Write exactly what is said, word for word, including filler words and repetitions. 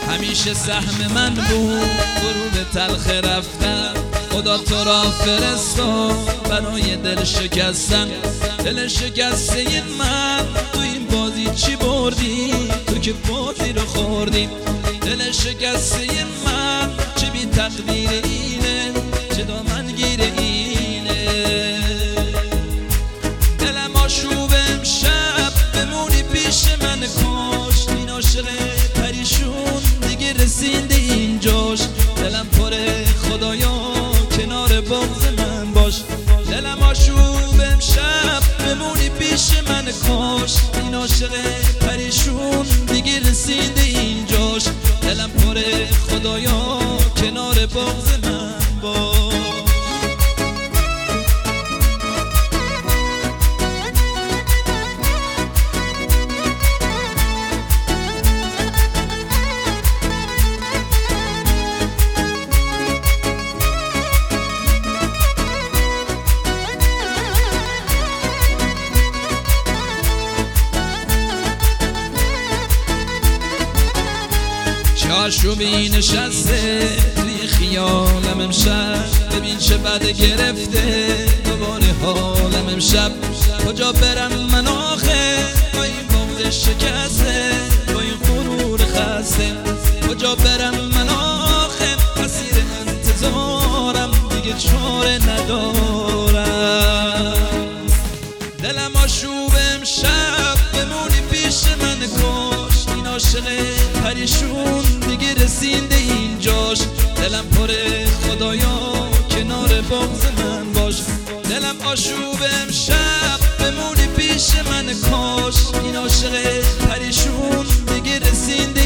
همیشه سهم من بود غروب تلخ رفتن. خدا تو را فرستاد برای دل شکستن. دل شکسته این من تو این بازی چی بردی؟ تو که بازی رو خوردی. دل شکسته این من چه بی تقدیر اینه، چه دامنگیر اینه. دلم آشوب امشب بمونی پیش من کاش. این عاشق پریشون دیگه رسیده اینجاش. دلم پره خدایا کنار بغض من باش. دلم آشوب امشب بمونی پیش من کاش. این عاشق پریشون دیگه رسیده اینجاش. دلم پره خدایا کنار بغض من باش. آشوبی نشسته توی خیالم امشب. ببین چه بد گرفته دوباره حالم امشب. کجا برم من آخه با این بغض شکسته، با این غرور خسته. کجا برم من آخه مسیر انتظارم دیگه چاره ندارم. دلم آشوب امشب بمونی پیش من کاش. این عاشق پریشون دیگه رسیده اینجاش. دلم پره خدایا کنار بغض من باش. دلم آشوب امشب بمونی پیش من کاش. این عاشق پریشون دیگه رسیده